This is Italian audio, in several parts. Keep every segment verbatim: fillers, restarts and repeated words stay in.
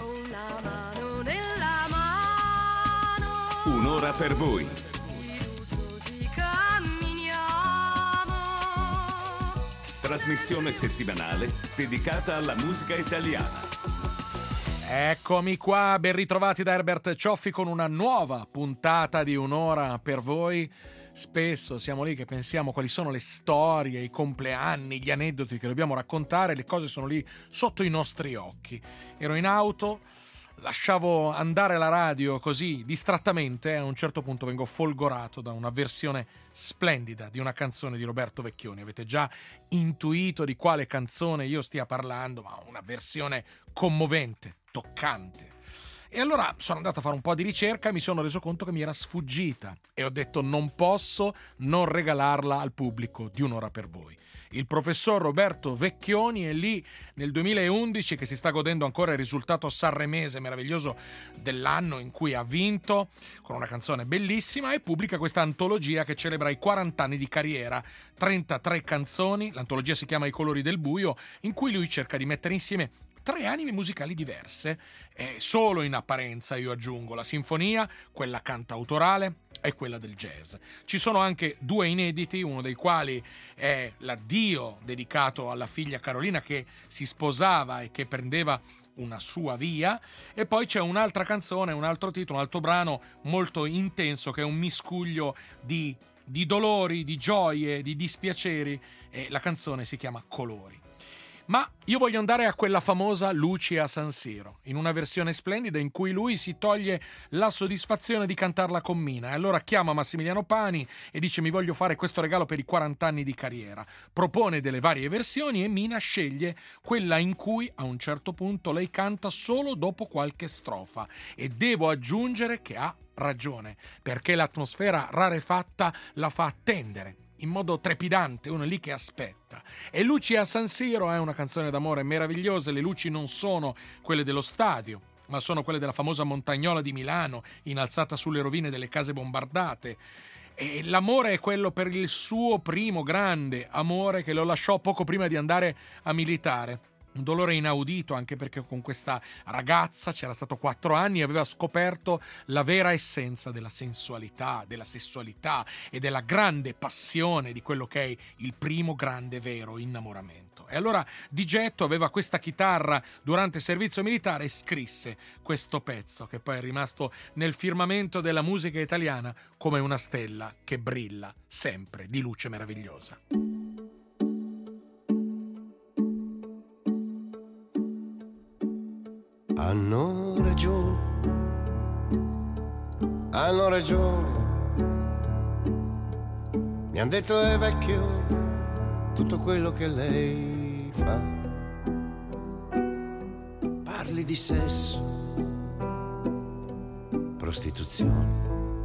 con la mano nella mano. Un'ora per voi. Fiduciosi camminiamo. Trasmissione settimanale dedicata alla musica italiana. Eccomi qua, ben ritrovati da Herbert Cioffi con una nuova puntata di Un'ora per voi. Spesso siamo lì che pensiamo quali sono le storie, i compleanni, gli aneddoti che dobbiamo raccontare, le cose sono lì sotto i nostri occhi. Ero in auto, lasciavo andare la radio così distrattamente e a un certo punto vengo folgorato da una versione splendida di una canzone di Roberto Vecchioni. Avete già intuito di quale canzone io stia parlando, ma una versione commovente, toccante. E allora sono andato a fare un po' di ricerca e mi sono reso conto che mi era sfuggita e ho detto non posso non regalarla al pubblico di Un'ora per voi. Il professor Roberto Vecchioni è lì nel duemilaundici che si sta godendo ancora il risultato sanremese meraviglioso dell'anno in cui ha vinto con una canzone bellissima e pubblica questa antologia che celebra i quaranta anni di carriera, trentatré canzoni, l'antologia si chiama I colori del buio, in cui lui cerca di mettere insieme tre anime musicali diverse, e solo in apparenza io aggiungo la sinfonia, quella cantautorale e quella del jazz. Ci sono anche due inediti, uno dei quali è l'addio dedicato alla figlia Carolina che si sposava e che prendeva una sua via, e poi c'è un'altra canzone, un altro titolo, un altro brano molto intenso che è un miscuglio di, di dolori, di gioie, di dispiaceri, e la canzone si chiama Colori. Ma io voglio andare a quella famosa Luci a San Siro, in una versione splendida in cui lui si toglie la soddisfazione di cantarla con Mina e allora chiama Massimiliano Pani e dice mi voglio fare questo regalo per i quaranta anni di carriera. Propone delle varie versioni e Mina sceglie quella in cui a un certo punto lei canta solo dopo qualche strofa, e devo aggiungere che ha ragione, perché l'atmosfera rarefatta la fa attendere in modo trepidante, uno è lì che aspetta. E Luci a San Siro è una canzone d'amore meravigliosa. Le luci non sono quelle dello stadio, ma sono quelle della famosa Montagnola di Milano, innalzata sulle rovine delle case bombardate. E l'amore è quello per il suo primo grande amore che lo lasciò poco prima di andare a militare. Un dolore inaudito, anche perché con questa ragazza c'era stato quattro anni e aveva scoperto la vera essenza della sensualità, della sessualità e della grande passione di quello che è il primo grande vero innamoramento. E allora di getto aveva questa chitarra durante il servizio militare e scrisse questo pezzo che poi è rimasto nel firmamento della musica italiana come una stella che brilla sempre di luce meravigliosa. Hanno ragione, hanno ragione, mi han detto è vecchio tutto quello che lei fa. Parli di sesso, prostituzione,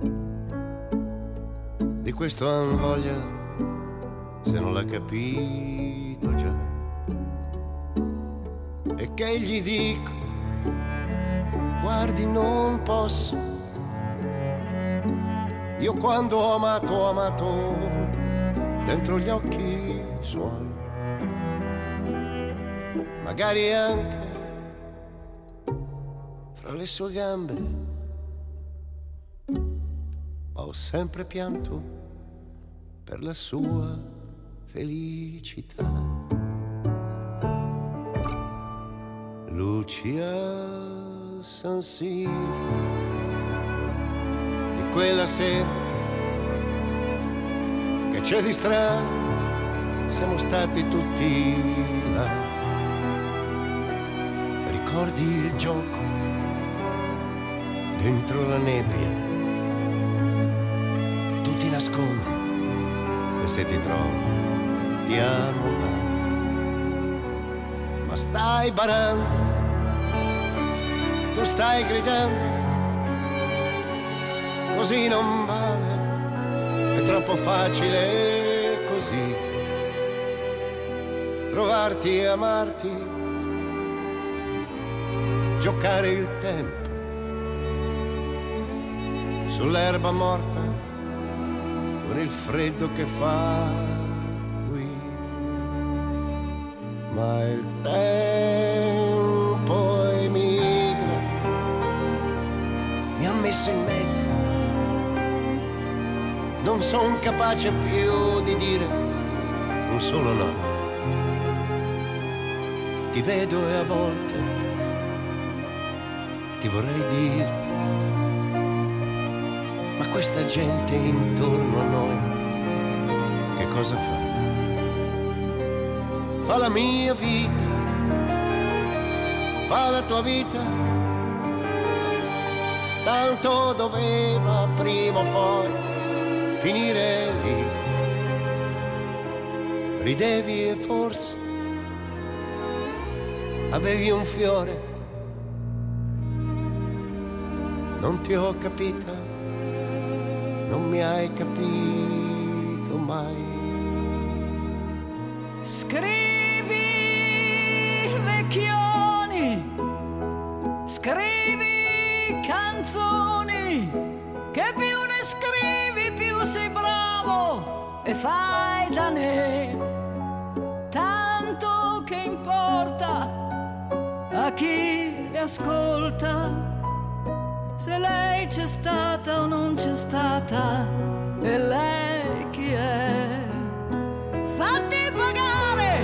di questo han voglia se non l'ha capito già. E che gli dico? Guardi, non posso. Io quando ho amato, ho amato dentro gli occhi suoi. Magari anche fra le sue gambe. Ma ho sempre pianto per la sua felicità. Lucia San Siro, di quella sera che c'è di strano, siamo stati tutti là. Ricordi il gioco dentro la nebbia, tu ti nascondi e se ti trovo ti amo là. Ma stai barando, tu stai gridando, così non vale, è troppo facile così, trovarti e amarti, giocare il tempo sull'erba morta con il freddo che fa qui. Ma il tempo emigra non son capace più di dire un solo no. Ti vedo e a volte ti vorrei dire, ma questa gente intorno a noi che cosa fa? Fa la mia vita, fa la tua vita, tanto doveva prima o poi finire lì. Ridevi e forse avevi un fiore, non ti ho capita, non mi hai capito mai. Scrivi vecchioni, scrivi canzoni, che più ne scrivi più sei bravo e fai da ne. Tanto che importa a chi le ascolta, se lei c'è stata o non c'è stata, e lei chi è? Fatti pagare,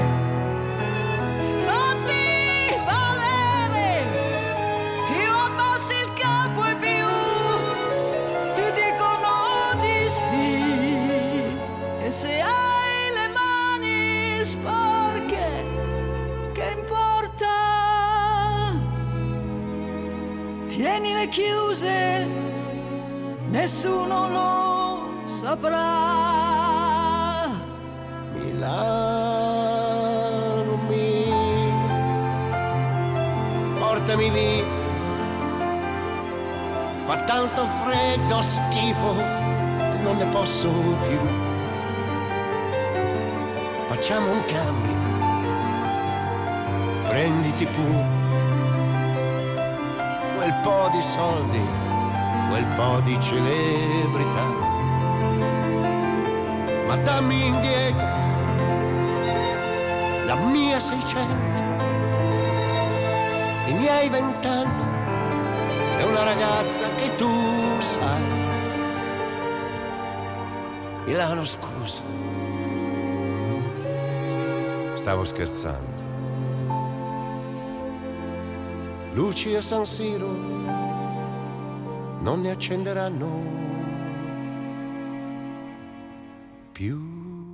fatti valere, più abbassi il capo e più ti dicono di sì. E se hai le mani sporche, che importa? Tienile chiuse, nessuno lo saprà. Milano mio, portami via, fa tanto freddo, schifo, non ne posso più. Facciamo un cambio, prenditi pure quel po' di soldi, quel po' di celebrità, ma dammi indietro la mia seicento, i miei vent'anni e una ragazza che tu sai. Milano, scusa, stavo scherzando. Luci a San Siro non ne accenderanno più.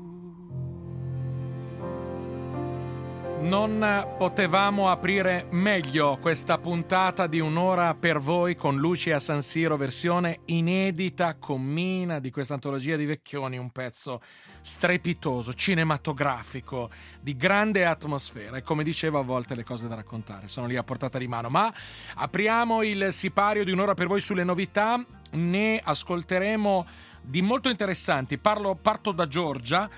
Non potevamo aprire meglio questa puntata di Un'ora per voi con Luci a San Siro, versione inedita con Mina di questa antologia di Vecchioni, un pezzo strepitoso, cinematografico, di grande atmosfera e, come dicevo, a volte le cose da raccontare sono lì a portata di mano. Ma apriamo il sipario di Un'ora per voi sulle novità, ne ascolteremo di molto interessanti. Parlo, parto da Giorgia.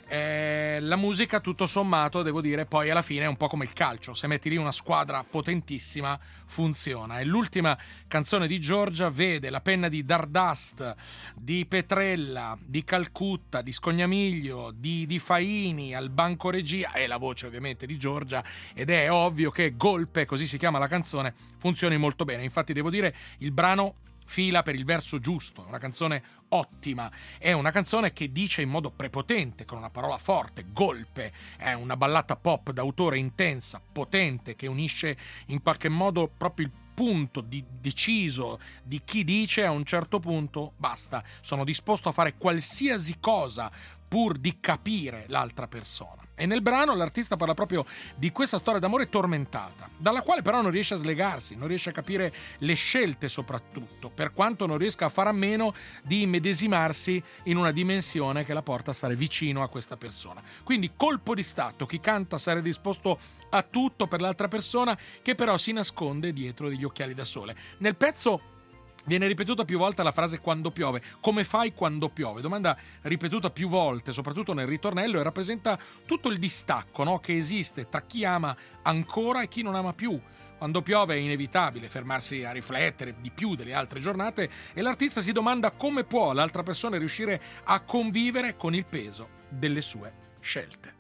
Eh, la musica, tutto sommato, devo dire, poi alla fine è un po' come il calcio: se metti lì una squadra potentissima funziona. E l'ultima canzone di Giorgia vede la penna di Dardust, di Petrella, di Calcutta, di Scognamiglio, di, di Faini al banco regia e la voce ovviamente di Giorgia, ed è ovvio che Golpe, così si chiama la canzone, funzioni molto bene. Infatti devo dire, il brano fila per il verso giusto, è una canzone ottima, è una canzone che dice in modo prepotente, con una parola forte, golpe, è una ballata pop d'autore intensa, potente, che unisce in qualche modo proprio il punto di deciso di chi dice a un certo punto basta, sono disposto a fare qualsiasi cosa pur di capire l'altra persona. E nel brano l'artista parla proprio di questa storia d'amore tormentata, dalla quale però non riesce a slegarsi, non riesce a capire le scelte soprattutto, per quanto non riesca a fare a meno di immedesimarsi in una dimensione che la porta a stare vicino a questa persona. Quindi colpo di stato, chi canta sarà disposto a tutto per l'altra persona, che però si nasconde dietro degli occhiali da sole. Nel pezzo viene ripetuta più volte la frase quando piove. Come fai quando piove? Domanda ripetuta più volte, soprattutto nel ritornello, e rappresenta tutto il distacco, no, che esiste tra chi ama ancora e chi non ama più. Quando piove è inevitabile fermarsi a riflettere di più delle altre giornate e l'artista si domanda come può l'altra persona riuscire a convivere con il peso delle sue scelte.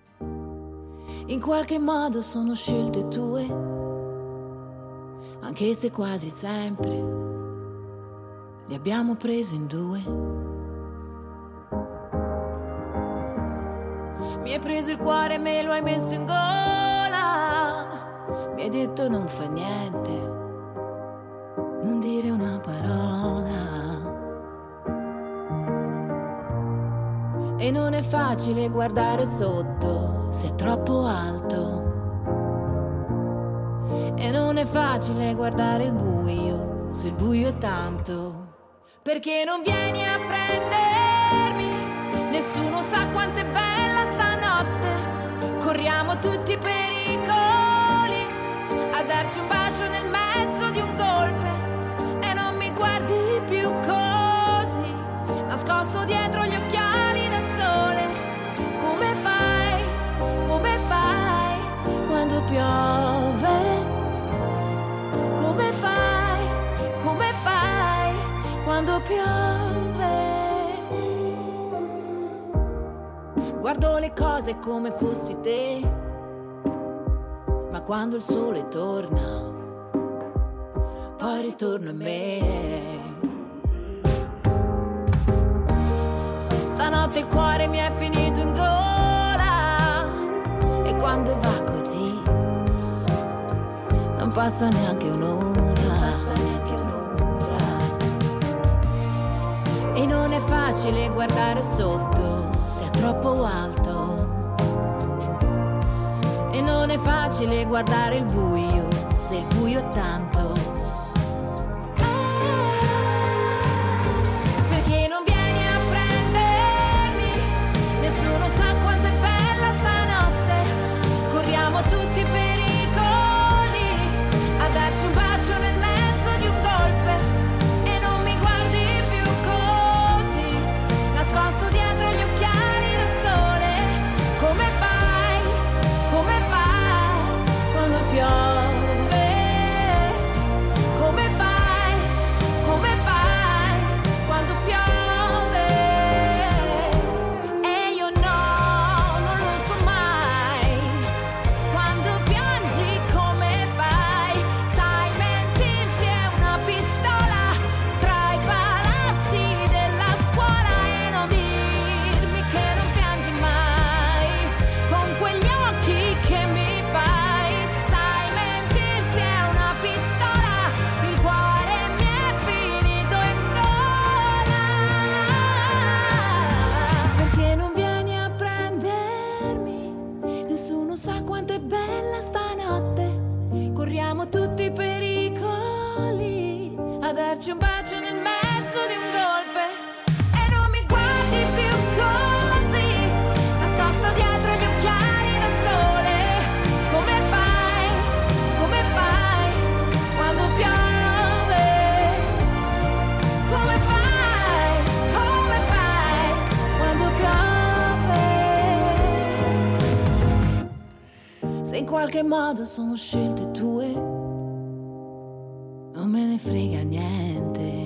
In qualche modo sono scelte tue, anche se quasi sempre li abbiamo preso in due. Mi hai preso il cuore e me lo hai messo in gola. Mi hai detto non fa niente, non dire una parola. E non è facile guardare sotto se è troppo alto. E non è facile guardare il buio se il buio è tanto. Perché non vieni a prendermi, nessuno sa quanto è bella stanotte. Corriamo tutti i pericoli a darci un bacio nel mezzo di un golpe. E non mi guardi più così, nascosto dietro gli occhiali da sole. Come fai, come fai quando piove? Come fai, come fai quando piove? Guardo le cose come fossi te, ma quando il sole torna, poi ritorno in me. Stanotte il cuore mi è finito in gola, e quando va così non passa neanche un'ora. Passa neanche un'ora. E non è facile guardare sotto se è troppo alto. E non è facile guardare il buio se il buio è tanto. Perché non vieni a prendermi, nessuno sa quanto è bella stanotte. Corriamo tutti per darci un bacio nel mezzo di un golpe. E non mi guardi più così, nascosto dietro gli occhiali da sole. Come fai, come fai quando piove? Come fai, come fai quando piove? E io no, non lo so mai. Quando piangi come fai? Sai, mentirsi è una pistola tra i palazzi della scuola. E non dirmi che non piangi mai con quegli occhi che mi fai. Sai, mentirsi è una pistola, il cuore mi è finito in gola. Perché non vieni a prendermi, nessuno sa quanto è bella stanotte. Corriamo tutti i pericoli a darci un bacio nel mezzo di un golpe. E non mi guardi più così, nascosto dietro gli occhiali da sole. Come fai, come fai quando piove? Come fai, come fai quando piove? Se in qualche modo sono scelte tue, non me ne frega niente.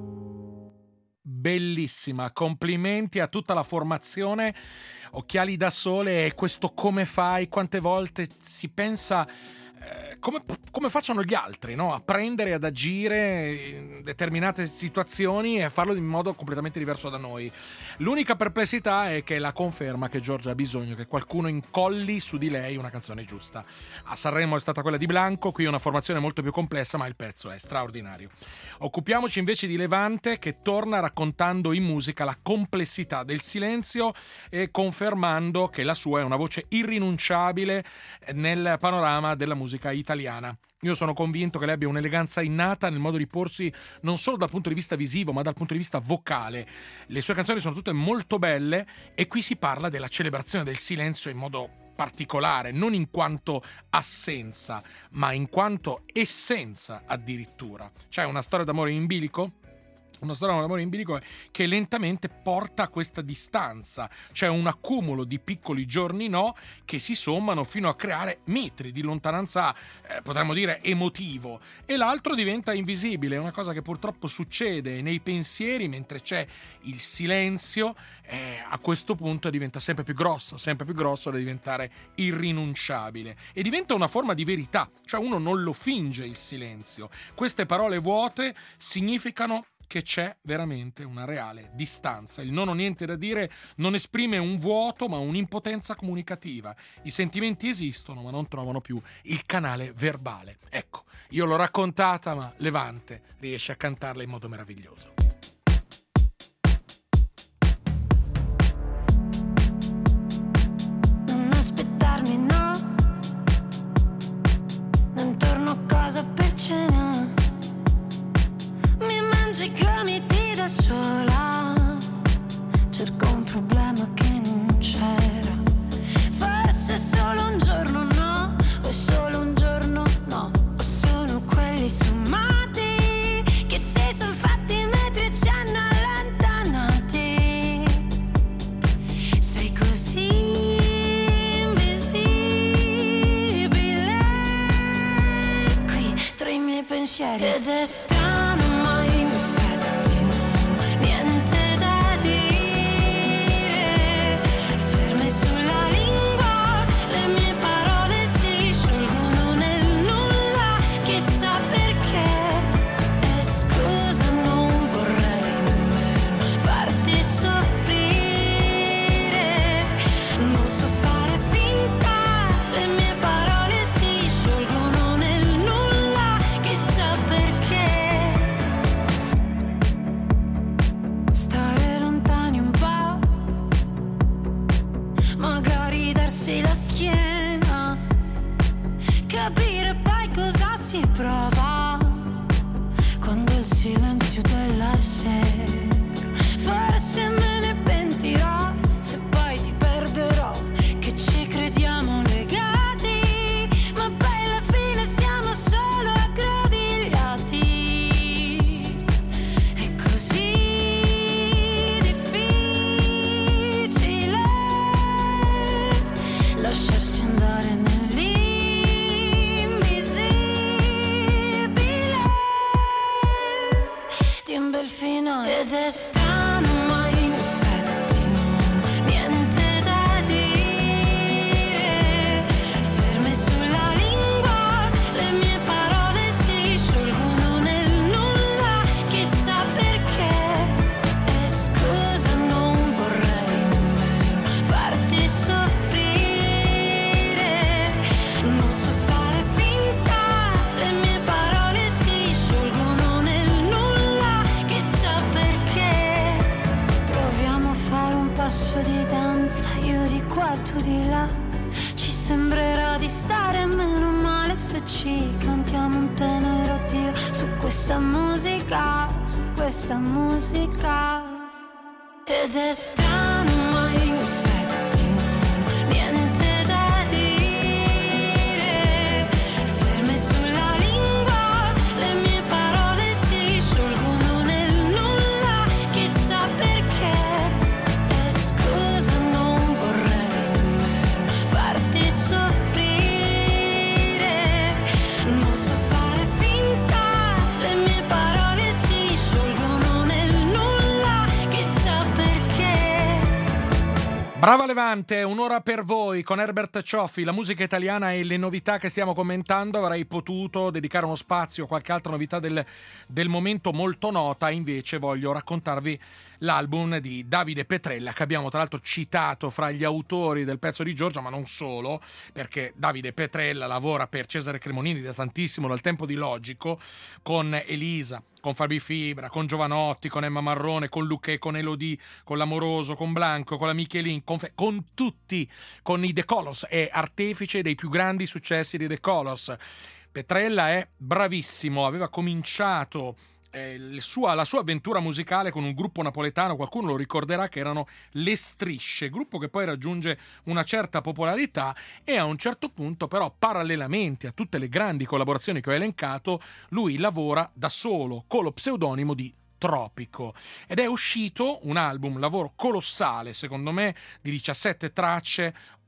Bellissima, complimenti a tutta la formazione Occhiali da Sole. E questo come fai, quante volte si pensa eh, come, come facciano gli altri, no? A prendere, ad agire in determinate situazioni e a farlo in modo completamente diverso da noi. L'unica perplessità è che la conferma che Giorgia ha bisogno che qualcuno incolli su di lei una canzone giusta. A Sanremo è stata quella di Blanco, qui è una formazione molto più complessa, ma il pezzo è straordinario. Occupiamoci invece di Levante, che torna raccontando in musica la complessità del silenzio e confermando che la sua è una voce irrinunciabile nel panorama della musica italiana. Io sono convinto che lei abbia un'eleganza innata nel modo di porsi non solo dal punto di vista visivo ma dal punto di vista vocale. Le sue canzoni sono tutte molto belle e qui si parla della celebrazione del silenzio in modo particolare, non in quanto assenza ma in quanto essenza addirittura. C'è una storia d'amore in bilico? Una storia d'amore in bilico che lentamente porta a questa distanza. C'è un accumulo di piccoli giorni no che si sommano fino a creare metri di lontananza, eh, potremmo dire emotivo, e l'altro diventa invisibile. È una cosa che purtroppo succede nei pensieri mentre c'è il silenzio. Eh, a questo punto diventa sempre più grosso, sempre più grosso da diventare irrinunciabile e diventa una forma di verità, cioè uno non lo finge il silenzio. Queste parole vuote significano che c'è veramente una reale distanza. Il non ho niente da dire non esprime un vuoto ma un'impotenza comunicativa. I sentimenti esistono ma non trovano più il canale verbale. Ecco, io l'ho raccontata ma Levante riesce a cantarla in modo meraviglioso. Non aspettarmi, no, non torno a casa per cena, mi mangio i gomiti da sola, cerco un problema che non c'era, forse solo un giorno no, o è solo un giorno no, o sono quelli sommati che si son fatti metri e ci hanno allontanati, sei così invisibile qui tra i miei pensieri ed è strano ma in effetti non ho niente da dire, ferme sulla lingua, le mie parole si sciolgono nel nulla, chissà perché, e scusa non vorrei nemmeno farti soffrire, non so fare finta, le mie parole si sciolgono nel nulla, chissà perché, stare lontani un po', magari darsi la schiena, capire poi cosa si prova quando il silenzio della sera, forse me ne pentirò se poi ti perderò, che ci crediamo legati, ma poi alla fine siamo solo aggrovigliati, è così difficile lasciarsi andare nell'invisibile di un bel finale ed è strano ma in effetti non ho niente da dire, ferme sulla lingua, le mie parole si sciolgono nel nulla, chissà perché, e scusa non vorrei nemmeno farti soffrire, non so fare finta, le mie parole si sciolgono nel nulla, chissà perché, proviamo a fare un passo di danza, io di qua, tu di là, ci sembrerà di stare meno male se ci cantiamo un tenero addio su questa musica, su questa musica, ed è strano ma in effetti non ho niente da dire, ferme sulla lingua, le mie parole si sciolgono nel nulla, chissà perché, e scusa non vorrei nemmeno farti soffrire, non so fare finta, le mie parole si sciolgono nel nulla, chissà perché. Brava Levante, un'ora per voi con Herbert Cioffi, la musica italiana e le novità che stiamo commentando. Avrei potuto dedicare uno spazio a qualche altra novità del, del momento molto nota, invece voglio raccontarvi l'album di Davide Petrella, che abbiamo tra l'altro citato fra gli autori del pezzo di Giorgia, ma non solo, perché Davide Petrella lavora per Cesare Cremonini da tantissimo, dal tempo di Logico, con Elisa, con Fabi Fibra, con Giovanotti, con Emma Marrone, con Luché, con Elodie, con l'Amoroso, con Blanco, con la Michelin, con, Fe- con tutti, con i The Colors, è artefice dei più grandi successi di The Colors. Petrella è bravissimo, aveva cominciato eh, il sua, la sua avventura musicale con un gruppo napoletano, qualcuno lo ricorderà, che erano Le Strisce, gruppo che poi raggiunge una certa popolarità e a un certo punto però, parallelamente a tutte le grandi collaborazioni che ho elencato, lui lavora da solo con lo pseudonimo di Tropico, ed è uscito un album, un lavoro colossale secondo me, di diciassette tracce,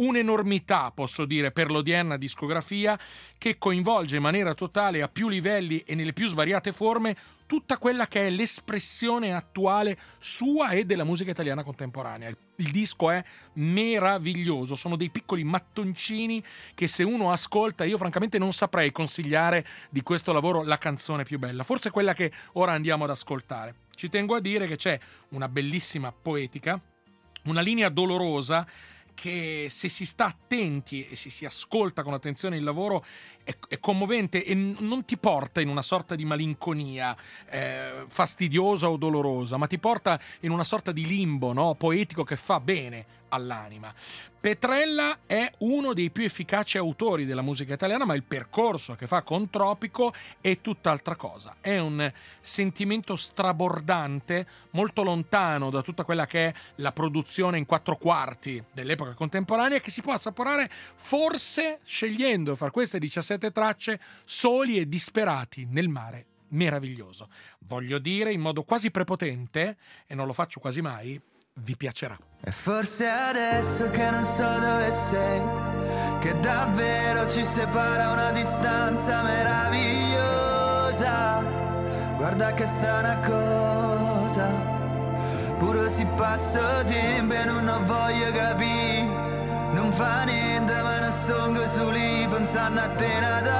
un'enormità, posso dire, per l'odierna discografia, che coinvolge in maniera totale, a più livelli e nelle più svariate forme, tutta quella che è l'espressione attuale sua e della musica italiana contemporanea. Il, il disco è meraviglioso, sono dei piccoli mattoncini che se uno ascolta, io francamente non saprei consigliare di questo lavoro la canzone più bella, forse quella che ora andiamo ad ascoltare. Ci tengo a dire che c'è una bellissima poetica, una linea dolorosa che, se si sta attenti e si, si ascolta con attenzione il lavoro, è, è commovente e non ti porta in una sorta di malinconia eh, fastidiosa o dolorosa, ma ti porta in una sorta di limbo, no? Poetico, che fa bene all'anima. Petrella è uno dei più efficaci autori della musica italiana, ma il percorso che fa con Tropico è tutt'altra cosa. È un sentimento strabordante, molto lontano da tutta quella che è la produzione in quattro quarti dell'epoca contemporanea, che si può assaporare forse scegliendo fra queste diciassette tracce soli e disperati nel mare meraviglioso. Voglio dire in modo quasi prepotente, e non lo faccio quasi mai, vi piacerà. E forse adesso che non so dove sei, che davvero ci separa una distanza meravigliosa. Guarda che strana cosa, pure si passa tempo e non ho voglia capire. Non fa niente ma non sto su lì pensando a te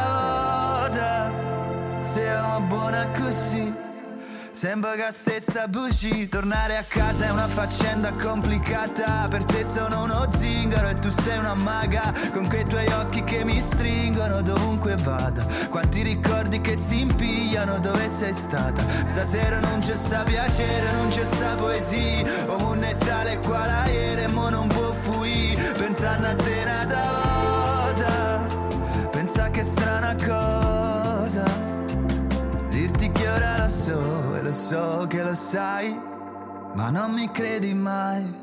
una volta. Siamo buona così, sembra che stessa buci. Tornare a casa è una faccenda complicata. Per te sono uno zingaro e tu sei una maga, con quei tuoi occhi che mi stringono dovunque vada. Quanti ricordi che si impigliano, dove sei stata? Stasera non c'è sta piacere, non c'è sta poesia. O un è tale quale ieri, mo non può fuire. Pensando a te una volta, pensa che strana cosa dirti che ora lo so e lo so che lo sai, ma non mi credi mai.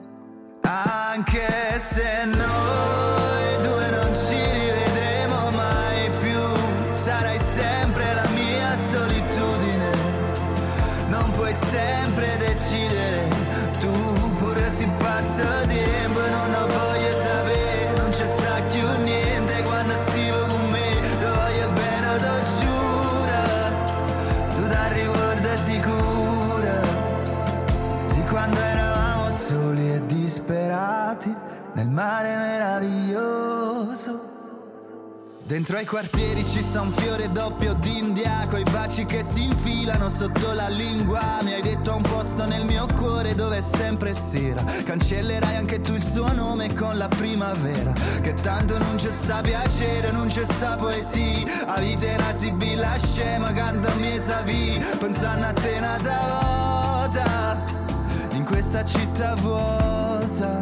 Anche se noi due non ci rivedremo mai più, sarai sempre la mia solitudine. Non puoi sempre decidere, tu pure si passa tempo e non ho voglia sapere. Non c'è sa più niente quando si va con me, ti voglio bene, ti giuro. Tu ti ricordi sicura di quando eravamo soli e disperati nel mare meraviglioso. Dentro ai quartieri ci sta un fiore doppio d'India, coi baci che si infilano sotto la lingua. Mi hai detto a un posto nel mio cuore dove è sempre sera, cancellerai anche tu il suo nome con la primavera. Che tanto non c'è sta piacere, non c'è sta poesia. A vita era sibilla scema, canta mi savi. Pensando a te una volta, in questa città vuota.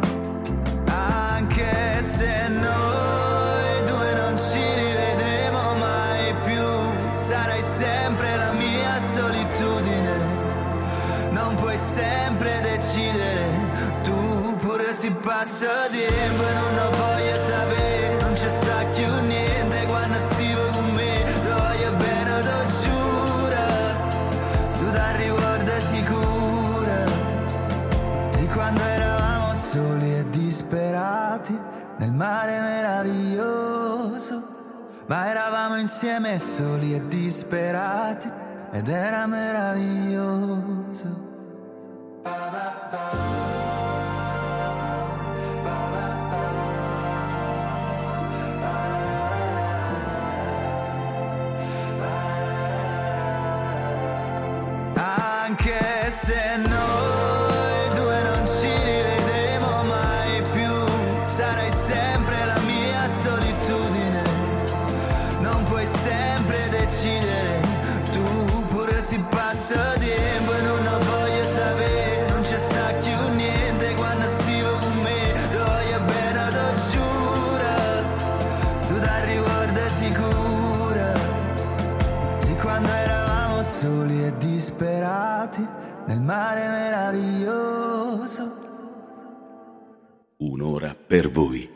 Anche se noi due non ci rivedremo mai più, sarai sempre la mia solitudine. Non puoi sempre decidere, tu pure si passa tempo e non ho voglia sapere. Non c'è sa più niente quando si va con me, ti voglio bene, ti giuro. Tu ti ricordi sicura di quando eravamo soli e disperati nel mare meraviglioso. Ma eravamo insieme soli e disperati ed era meraviglioso. Anche se noi due non ci rivedremo mai più, sarai sempre la mia solitudine. Non puoi sempre decidere, tu pure si passa tempo e non ho voglia sapere. Non c'è sa più niente quando si va con me, ti voglio bene, ti giuro. Tu ti ricordi sicura di quando eravamo soli e disperati nel mare meraviglioso. Un'ora per voi.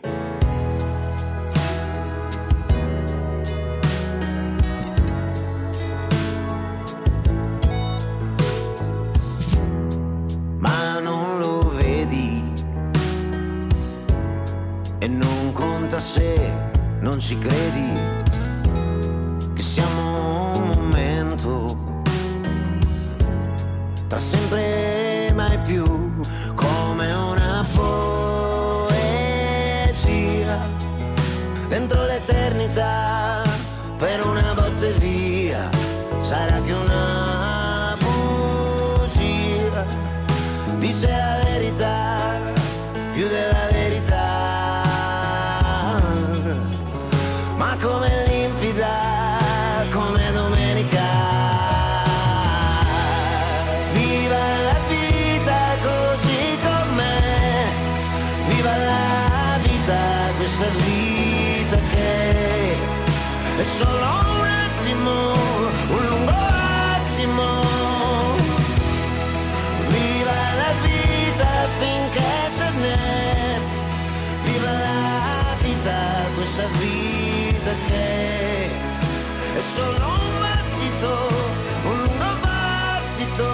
Ma non lo vedi e non ci credi che siamo un momento tra sempre e mai più, come una poesia dentro l'eternità, per una botte via sarà che una bugia dice la verità più della verità, ma come limpida come domenica. Viva la vita così com'è, viva la vita, questa vita che è solo un attimo, un lungo attimo. Viva la vita finché ce n'è, viva la vita, questa vita che è solo un battito, un lungo battito.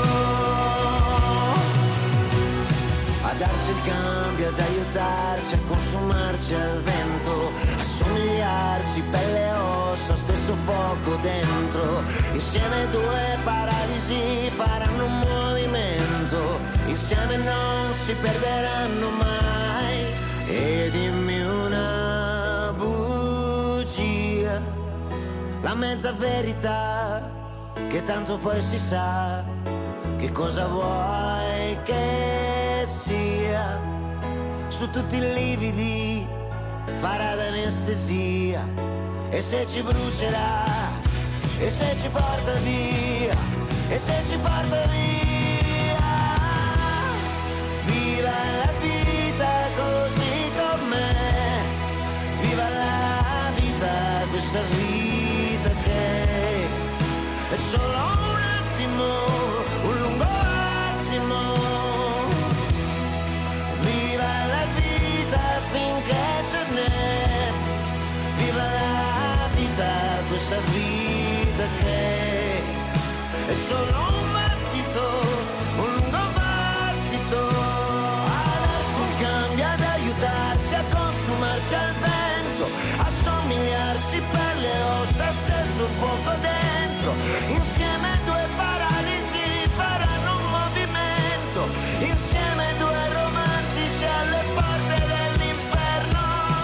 A darsi il cambio, ad aiutarsi, a consumarsi al vento, a somigliarsi, pelle e ossa, stesso fuoco dentro. Insieme due paralisi faranno un movimento, insieme non si perderanno mai. E dimmi una bugia, la mezza verità, che tanto poi si sa che cosa vuoi che sia. Su tutti i lividi farà d'anestesia, e se ci brucerà, e se ci porta via, e se ci porta via. Viva la vita così com'è, viva la vita, questa vita che è solo un attimo, un lungo attimo. Viva la vita finché ce n'è, viva la vita, questa vita che è solo un battito, un lungo battito. Adesso cambia, ad aiutarsi, a consumarsi al vento, a somigliarsi per le ossa, stesso fuoco dentro. Insieme due paralisi faranno un movimento, insieme due romantici alle porte dell'inferno.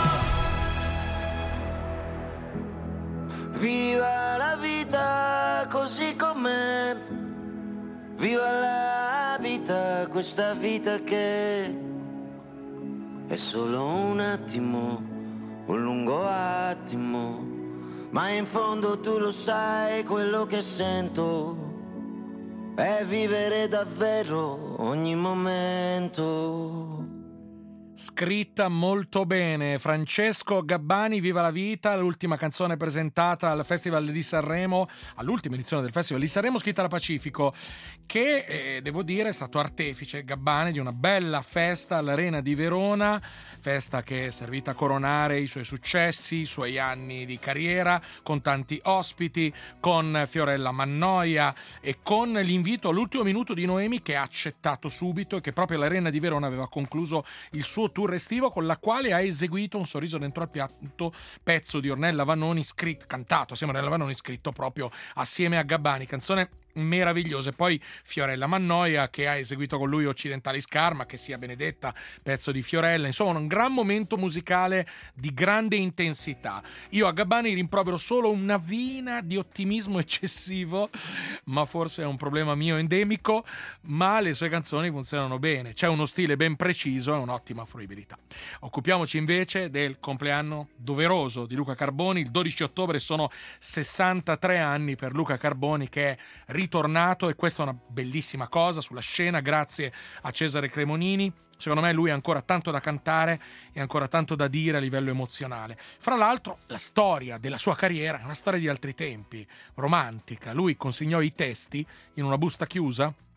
Viva la vita così com'è, viva la vita, questa vita che è solo un attimo, un lungo attimo. Ma in fondo tu lo sai, quello che sento è vivere davvero ogni momento. Scritta molto bene, Francesco Gabbani, Viva la vita, l'ultima canzone presentata al Festival di Sanremo, all'ultima edizione del Festival di Sanremo, scritta da Pacifico, che eh, devo dire è stato artefice, Gabbani, di una bella festa all'Arena di Verona, festa che è servita a coronare i suoi successi, i suoi anni di carriera, con tanti ospiti, con Fiorella Mannoia e con l'invito all'ultimo minuto di Noemi, che ha accettato subito e che proprio all'Arena di Verona aveva concluso il suo tour estivo, con la quale ha eseguito Un sorriso dentro al piatto, pezzo di Ornella Vanoni, scritto, cantato assieme a Ornella Vanoni, scritto proprio assieme a Gabbani, canzone meravigliose. Poi Fiorella Mannoia, che ha eseguito con lui Occidentalis Karma, che sia benedetta, pezzo di Fiorella. Insomma, un gran momento musicale di grande intensità. Io a Gabbani rimprovero solo una vina di ottimismo eccessivo, ma forse è un problema mio endemico, ma le sue canzoni funzionano bene, c'è uno stile ben preciso e un'ottima fruibilità. Occupiamoci invece del compleanno doveroso di Luca Carboni. Il dodici ottobre sono sessantatré anni per Luca Carboni, che è ritornato, e questa è una bellissima cosa, sulla scena grazie a Cesare Cremonini. Secondo me lui ha ancora tanto da cantare e ancora tanto da dire a livello emozionale. Fra l'altro, la storia della sua carriera è una storia di altri tempi, romantica. Lui consegnò i testi in una busta chiusa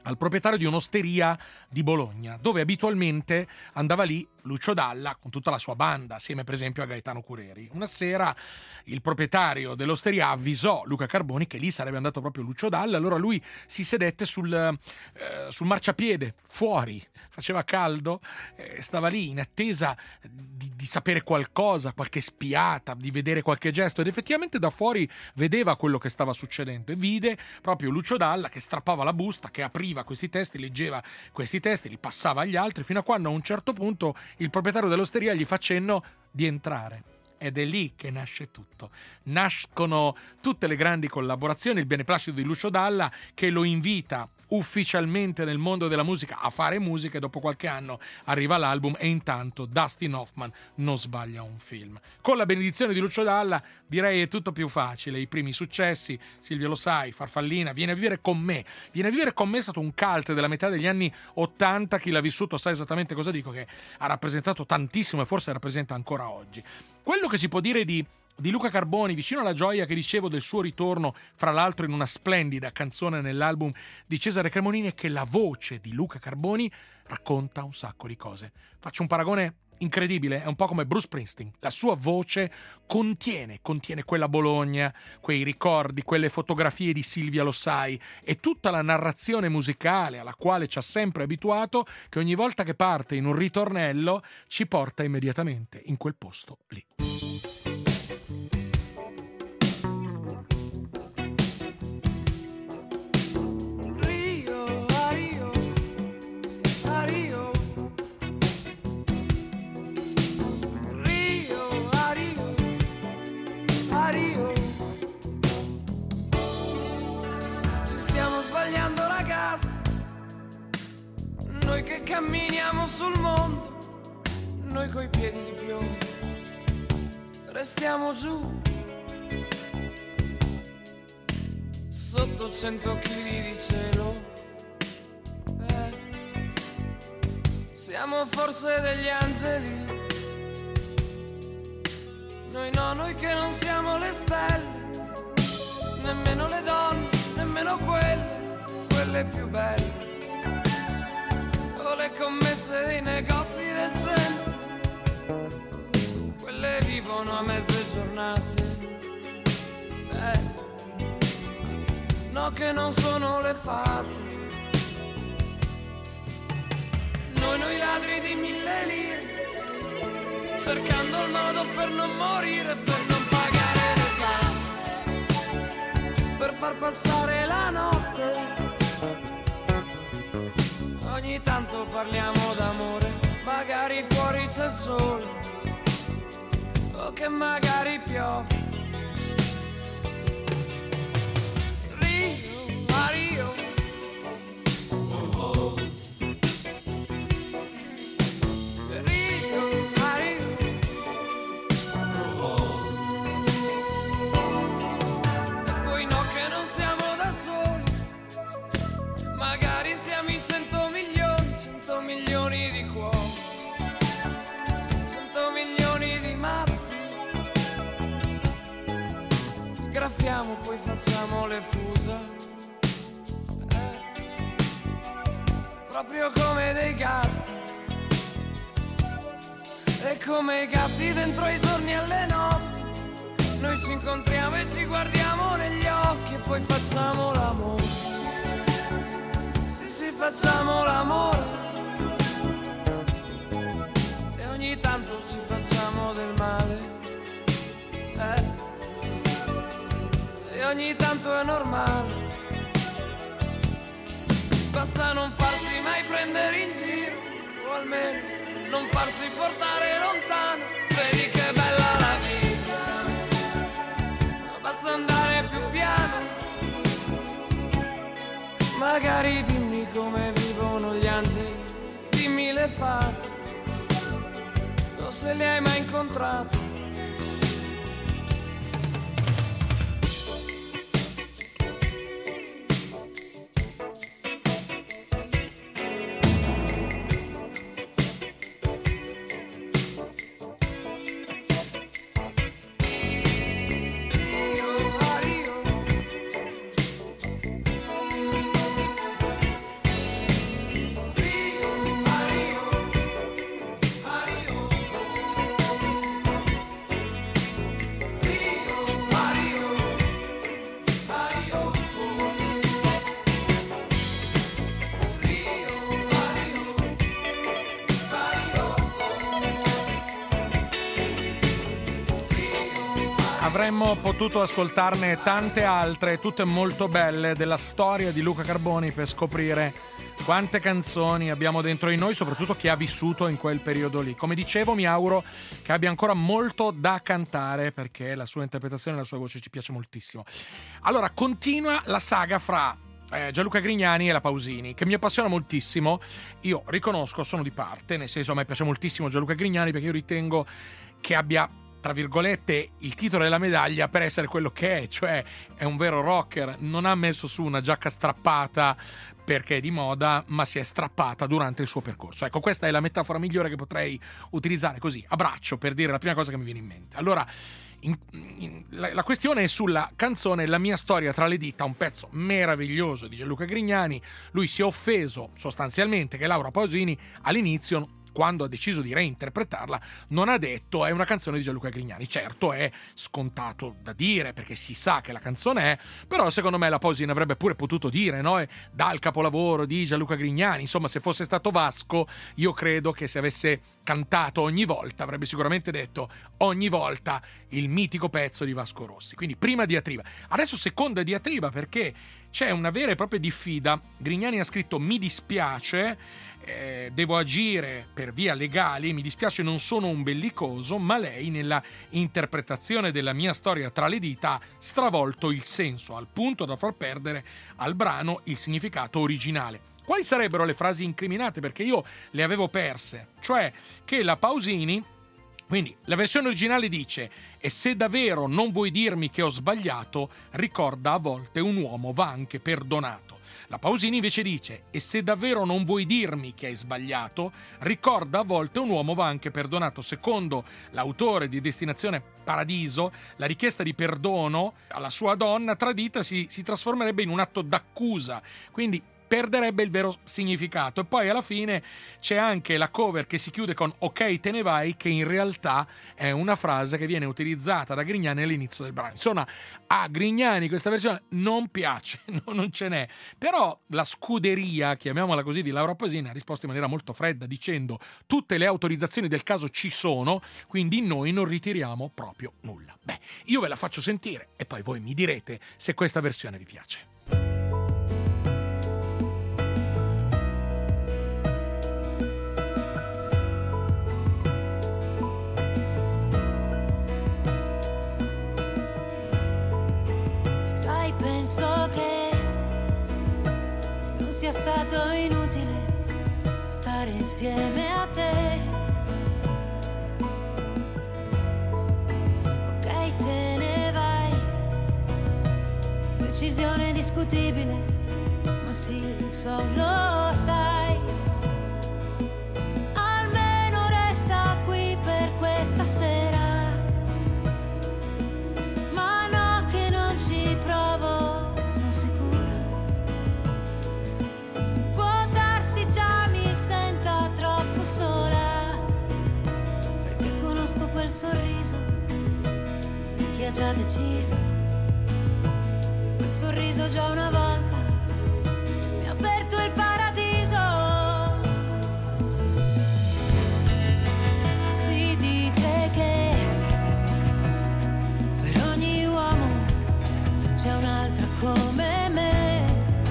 al proprietario di un'osteria di Bologna, dove abitualmente andava lì Lucio Dalla con tutta la sua banda, assieme per esempio a Gaetano Cureri. Una sera il proprietario dell'osteria avvisò Luca Carboni che lì sarebbe andato proprio Lucio Dalla, allora lui si sedette sul, eh, sul marciapiede, fuori, faceva caldo, eh, stava lì in attesa di, di sapere qualcosa, qualche spiata, di vedere qualche gesto, ed effettivamente da fuori vedeva quello che stava succedendo e vide proprio Lucio Dalla che strappava la busta, che apriva questi testi, leggeva questi testi, li passava agli altri, fino a quando a un certo punto il proprietario dell'osteria gli fa cenno di entrare. Ed è lì che nasce tutto. Nascono tutte le grandi collaborazioni, il beneplacito di Lucio Dalla che lo invita ufficialmente nel mondo della musica a fare musica, e dopo qualche anno arriva l'album e intanto Dustin Hoffman non sbaglia un film. Con la benedizione di Lucio Dalla direi è tutto più facile, i primi successi, Silvio lo sai, Farfallina, Vieni a vivere con me. Vieni a vivere con me è stato un cult della metà degli anni ottanta, chi l'ha vissuto sa esattamente cosa dico, che ha rappresentato tantissimo e forse rappresenta ancora oggi. Quello che si può dire di di Luca Carboni, vicino alla gioia che dicevo del suo ritorno, fra l'altro in una splendida canzone nell'album di Cesare Cremonini, è che la voce di Luca Carboni racconta un sacco di cose. Faccio un paragone incredibile, è un po' come Bruce Springsteen. La sua voce contiene, contiene quella Bologna, quei ricordi, quelle fotografie di Silvia lo sai, e tutta la narrazione musicale alla quale ci ha sempre abituato, che ogni volta che parte in un ritornello ci porta immediatamente in quel posto lì. Noi che camminiamo sul mondo, noi coi piedi di piombo, restiamo giù, sotto cento chili di cielo. Eh, siamo forse degli angeli, noi no, noi che non siamo le stelle, nemmeno le donne, nemmeno quelle, quelle più belle. Le commesse dei negozi del centro, quelle vivono a mezze giornate, eh, no che non sono le fate. Noi, noi ladri di mille lire, cercando il modo per non morire, per non pagare le tasse, per far passare la notte. Ogni tanto parliamo d'amore, magari fuori c'è sole, o che magari piove. Rio, a Rio, oh oh. Rio, a Rio, oh oh. E poi no che non siamo da soli, magari siamo in cento milioni, cento milioni di cuori, cento milioni di matti. Graffiamo, poi facciamo le fusa, eh, proprio come dei gatti, e come i gatti dentro i giorni e alle notti. Noi ci incontriamo e ci guardiamo negli occhi e poi facciamo l'amore. Sì, sì, facciamo l'amore. E ogni tanto ci facciamo del male, eh. E ogni tanto è normale. Basta non farsi mai prendere in giro, o almeno non farsi portare lontano. Vedi che bella la vita, basta andare più piano. Magari dimmi come vivono gli angeli, dimmi le fate, o se li hai mai incontrati. Avremmo potuto ascoltarne tante altre, tutte molto belle, della storia di Luca Carboni, per scoprire quante canzoni abbiamo dentro di noi, soprattutto chi ha vissuto in quel periodo lì. Come dicevo, mi auguro che abbia ancora molto da cantare, perché la sua interpretazione e la sua voce ci piace moltissimo. Allora, continua la saga fra eh, Gianluca Grignani e la Pausini, che mi appassiona moltissimo. Io riconosco, sono di parte, nel senso, a me piace moltissimo Gianluca Grignani, perché io ritengo che abbia, tra virgolette, il titolo della medaglia per essere quello che è, cioè è un vero rocker. Non ha messo su una giacca strappata perché è di moda, ma si è strappata durante il suo percorso. Ecco, questa è la metafora migliore che potrei utilizzare, così, a braccio, per dire la prima cosa che mi viene in mente. Allora, in, in, la, la questione è sulla canzone La mia storia tra le dita, un pezzo meraviglioso di Gianluca Grignani. Lui si è offeso sostanzialmente che Laura Pausini all'inizio, quando ha deciso di reinterpretarla, non ha detto è una canzone di Gianluca Grignani. Certo, è scontato da dire, perché si sa che la canzone è, però secondo me la Pausini avrebbe pure potuto dire, no? Dal capolavoro di Gianluca Grignani. Insomma, se fosse stato Vasco, io credo che se avesse cantato ogni volta avrebbe sicuramente detto ogni volta il mitico pezzo di Vasco Rossi. Quindi prima diatriba. Adesso seconda diatriba, perché c'è una vera e propria diffida. Grignani ha scritto mi dispiace, Eh, devo agire per via legali, mi dispiace, non sono un bellicoso, ma lei nella interpretazione della mia storia tra le dita ha stravolto il senso al punto da far perdere al brano il significato originale. Quali sarebbero le frasi incriminate? Perché io le avevo perse. Cioè che la Pausini, quindi la versione originale dice: e se davvero non vuoi dirmi che ho sbagliato, ricorda a volte un uomo va anche perdonato. La Pausini invece dice: e se davvero non vuoi dirmi che hai sbagliato, ricorda a volte un uomo va anche perdonato. Secondo l'autore di Destinazione Paradiso, la richiesta di perdono alla sua donna tradita si, si trasformerebbe in un atto d'accusa, quindi perderebbe il vero significato. E poi alla fine c'è anche la cover che si chiude con ok te ne vai, che in realtà è una frase che viene utilizzata da Grignani all'inizio del brano. Insomma, a Grignani questa versione non piace, no, non ce n'è. Però la scuderia, chiamiamola così, di Laura Pausini ha risposto in maniera molto fredda dicendo tutte le autorizzazioni del caso ci sono, quindi noi non ritiriamo proprio nulla. Beh, io ve la faccio sentire e poi voi mi direte se questa versione vi piace. Penso che non sia stato inutile stare insieme a te. Ok, te ne vai. Decisione discutibile, ma sì, lo so, lo sai. Almeno resta qui per questa sera. Ma no, che non ci provo. Quel sorriso di chi ha già deciso, quel sorriso già una volta mi ha aperto il paradiso. Si dice che per ogni uomo c'è un'altra come me,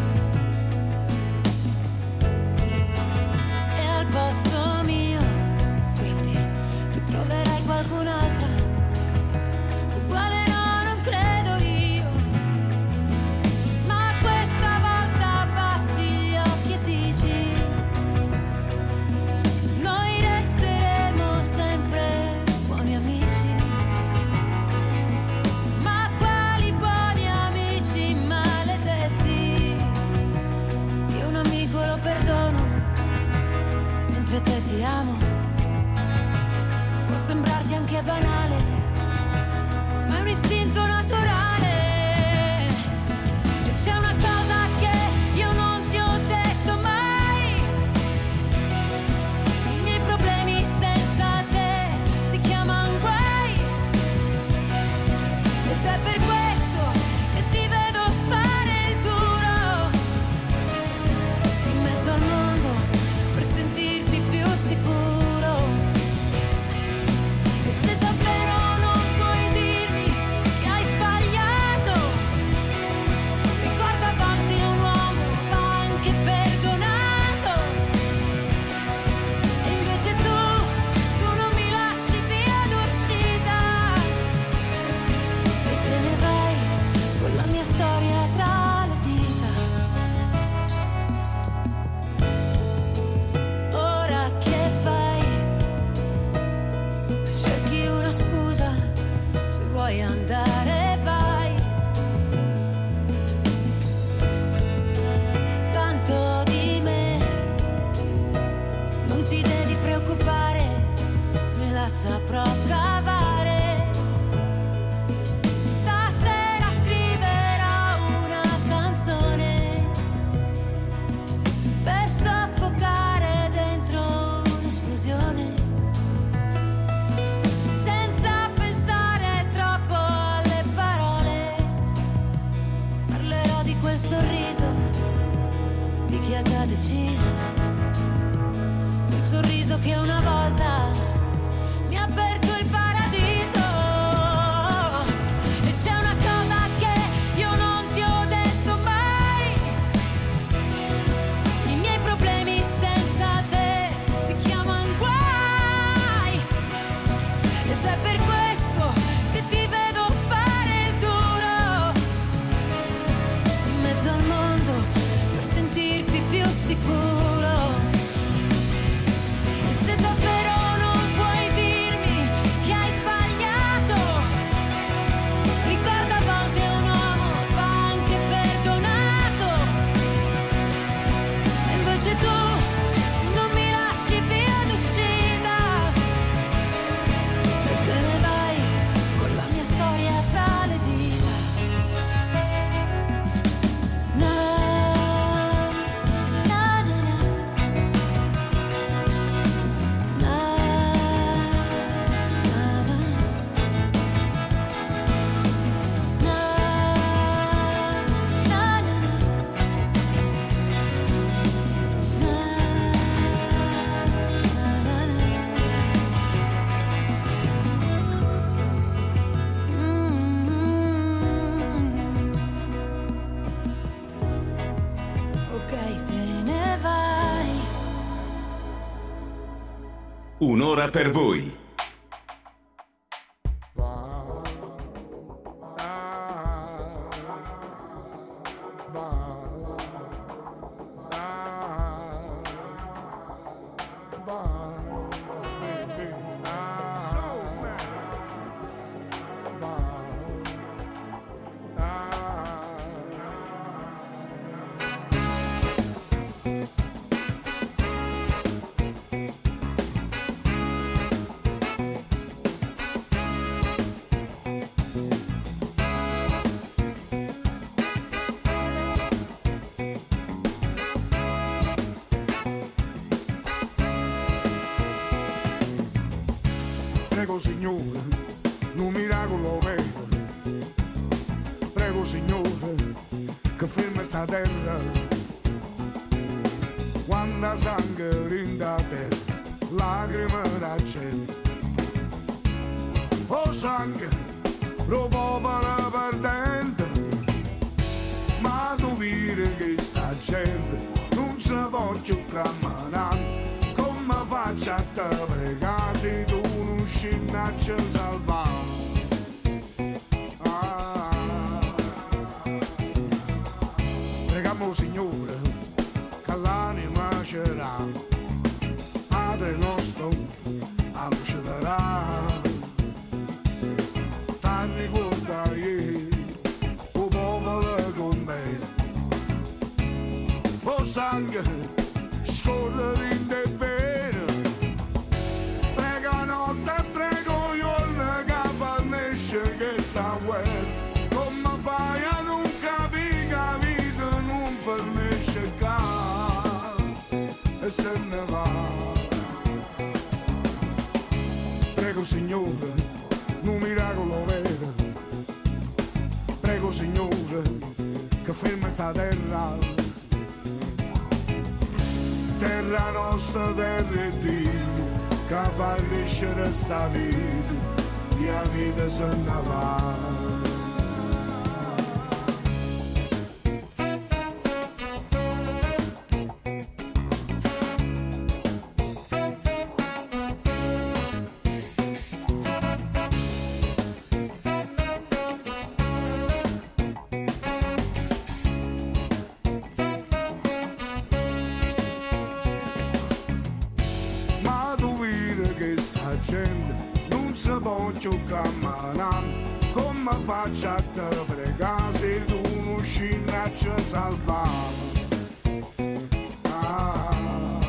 e al posto mio quindi tu troverai qualcun'altra uguale, no, non credo io. Ma questa volta abbassi gli occhi e dici noi resteremo sempre buoni amici. Ma quali buoni amici maledetti? Io un amico lo perdono mentre te ti amo. Può sembrarti anche banale, ma è un istinto naturale. E c'è una cosa che io non ti ho detto mai: i miei problemi senza te si chiamano guai. Ed è per questo che ti vedo fare il duro in mezzo al mondo per sentirti più sicuro. Se davvero già deciso, il sorriso che una volta mi ha aperto il paradiso. E c'è una cosa che io non ti ho detto mai: i miei problemi senza te si chiamano guai. Ed è per questo che ti vedo fare il duro in mezzo al mondo per sentirti più sicuro. E se davvero non puoi dirmi che hai sbagliato, ricorda, a volte un uomo va anche perdonato. E invece tu non mi lasci via d'uscita e te ne vai con la mia storia tra le dita. Na, na, na, na. Na, na, na. Na, na, na, na. Ok, te ne vai. Un'ora per voi. Prego Signore, un miracolo vero. Prego Signore, che ferma sta terra. Quando sangue rinda terra, lacrime da cielo. Oh sangue, lo popolo perdente. Ma tu vedi che sta gente non si può più camminare. Come faccio a te pregare se tu non scindi a ci salvare? Ah. Preghiamo Signore che l'anima c'era, Padre nostro, a luce darà. Ti ricorda ieri, o popolo con me. O sangue, scorre in te vero. Prega notte e prego giorno che fornisce che sta guerra. Come fai a non capire che la vita non fornisce calma e se ne va? Prego Signore, un miracolo vero. Prego Signore, che ferma sta terra. Terra nostra, terra e Dio, che fa crescere sta vita, e la vita se ne va. Come faccio a te pregare se tu non scindi a ci salvare? Ah.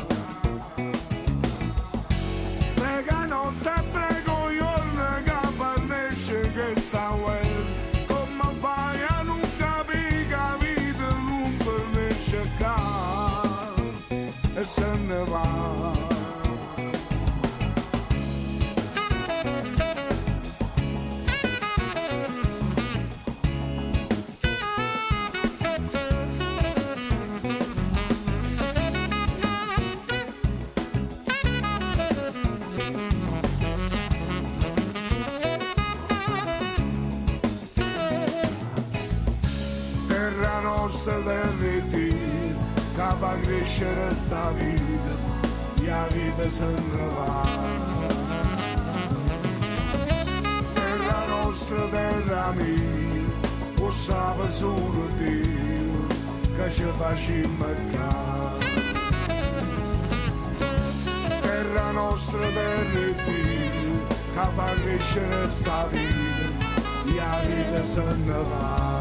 Prega notte e prego giorno che fornisce che sta guerra. Come fai a non capire che la vita non fornisce calma e se ne va? R T che fa crescere sta vita, la vita se ne va. Terra nostra, terra mia, o sape solo Dio che ci facciamo mancare. Terra nostra, terra Dio che fa crescere sta vita, la vita se ne va.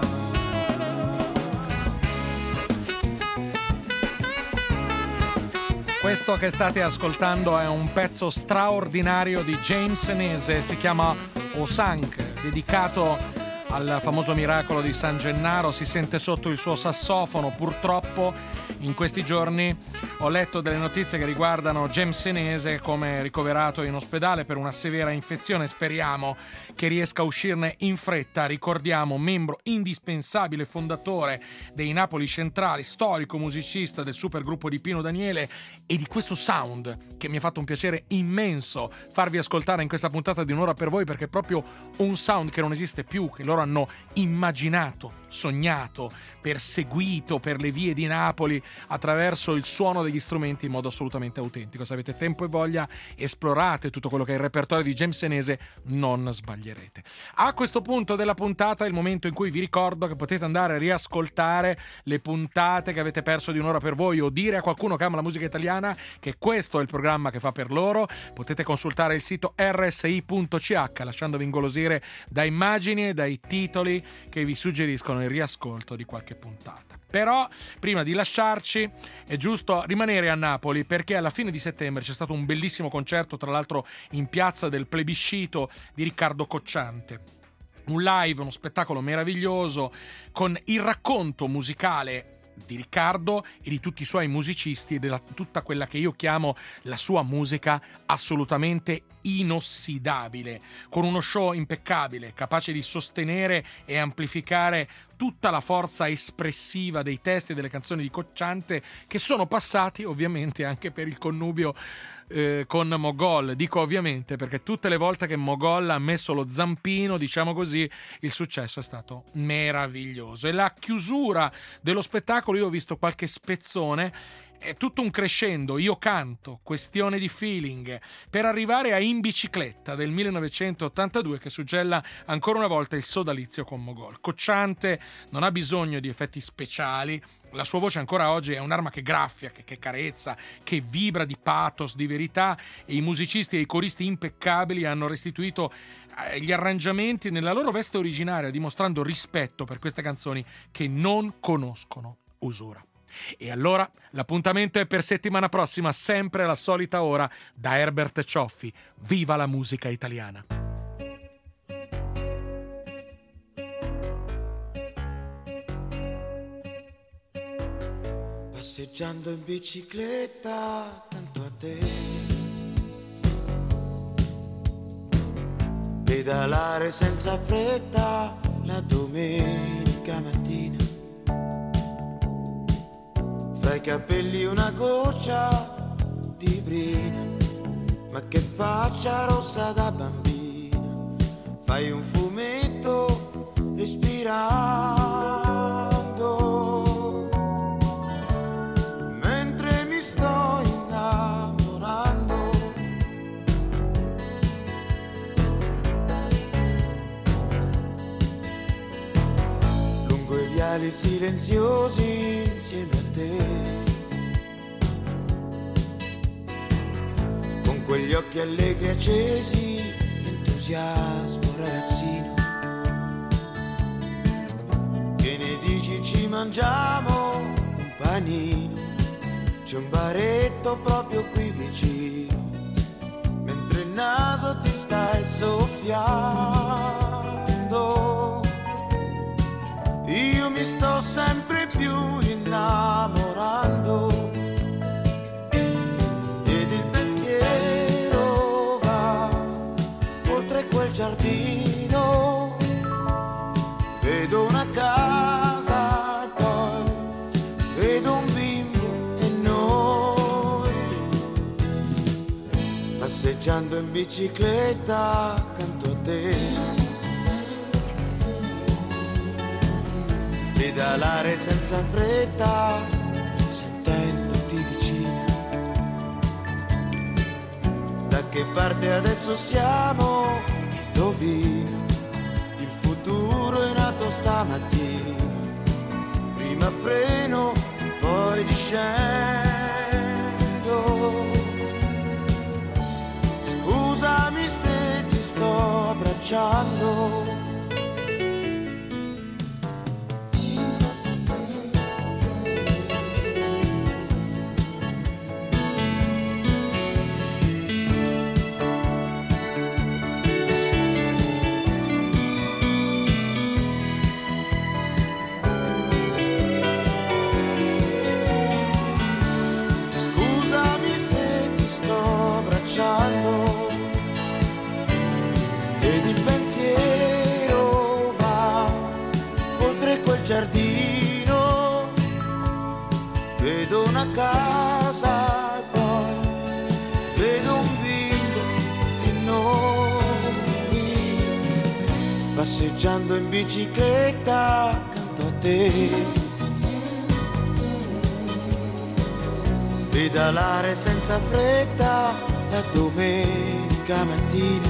Questo che state ascoltando è un pezzo straordinario di James Senese, si chiama Osank, dedicato al famoso miracolo di San Gennaro. Si sente sotto il suo sassofono. Purtroppo in questi giorni ho letto delle notizie che riguardano James Senese, come ricoverato in ospedale per una severa infezione. Speriamo che riesca a uscirne in fretta. Ricordiamo, membro indispensabile, fondatore dei Napoli Centrali, storico musicista del supergruppo di Pino Daniele e di questo sound che mi ha fatto un piacere immenso farvi ascoltare in questa puntata di Un'ora per voi, perché è proprio un sound che non esiste più, che loro hanno immaginato, sognato, perseguito per le vie di Napoli attraverso il suono degli strumenti in modo assolutamente autentico. Se avete tempo e voglia, esplorate tutto quello che è il repertorio di James Senese, non sbaglierete. A questo punto della puntata è il momento in cui vi ricordo che potete andare a riascoltare le puntate che avete perso di Un'ora per voi, o dire a qualcuno che ama la musica italiana che questo è il programma che fa per loro. Potete consultare il sito erre esse i punto ci acca, lasciandovi ingolosire da immagini e dai titoli che vi suggeriscono il riascolto di qualche puntata. Però prima di lasciarci è giusto rimanere a Napoli, perché alla fine di settembre c'è stato un bellissimo concerto, tra l'altro in piazza del Plebiscito, di Riccardo Cocciante. Un live, uno spettacolo meraviglioso con il racconto musicale di Riccardo e di tutti i suoi musicisti e della tutta quella che io chiamo la sua musica assolutamente inossidabile, con uno show impeccabile, capace di sostenere e amplificare tutta la forza espressiva dei testi e delle canzoni di Cocciante, che sono passati ovviamente anche per il connubio Eh, con Mogol. Dico ovviamente perché tutte le volte che Mogol ha messo lo zampino, diciamo così, il successo è stato meraviglioso. E la chiusura dello spettacolo, io ho visto qualche spezzone, è tutto un crescendo, io canto, questione di feeling, per arrivare a In bicicletta del millenovecentottantadue, che suggella ancora una volta il sodalizio con Mogol. Cocciante non ha bisogno di effetti speciali, la sua voce ancora oggi è un'arma che graffia, che, che carezza, che vibra di pathos, di verità, e i musicisti e i coristi impeccabili hanno restituito gli arrangiamenti nella loro veste originaria, dimostrando rispetto per queste canzoni che non conoscono usura. E allora l'appuntamento è per settimana prossima, sempre alla solita ora, da Herbert Cioffi. Viva la musica italiana! Passeggiando in bicicletta accanto a te, pedalare senza fretta la domenica mattina, fra i capelli una goccia di brina, ma che faccia rossa da bambina, fai un fumetto respirando, mentre mi sto innamorando, lungo i viali silenziosi insieme a te, con quegli occhi allegri accesi, entusiasmo ragazzino, che ne dici ci mangiamo un panino, c'è un baretto proprio qui vicino, mentre il naso ti stai soffiando, io mi sto sempre più innamorando, ed il pensiero va oltre quel giardino, vedo una casa, poi vedo un bimbo e noi, passeggiando in bicicletta accanto a te, pedalare senza fretta, sentendoti vicina. Da che parte adesso siamo? Indovina, il futuro è nato stamattina. Prima freno, poi discendo. Scusami se ti sto abbracciando. Ed il pensiero va oltre quel giardino, vedo una casa e poi vedo un bimbo e noi, passeggiando in bicicletta accanto a te, pedalare senza fretta la domenica mattina.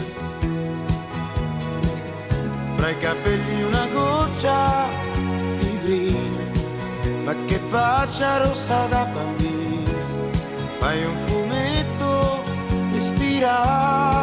Fra i capelli una goccia di brina, ma che faccia rossa da bambina. Fai un fumetto ispirato